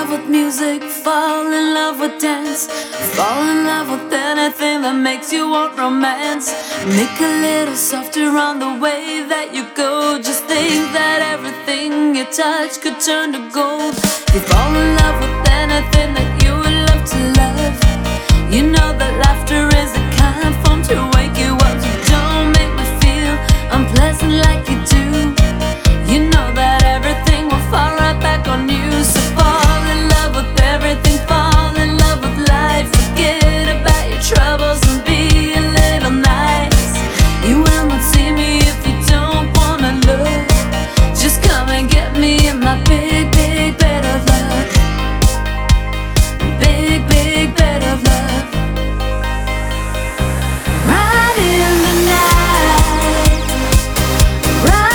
love with music, fall in love with dance, fall in love with anything that makes you want romance. Make a little softer on the way that you go. Just think that everything you touch could turn to gold. You fall in love with anything that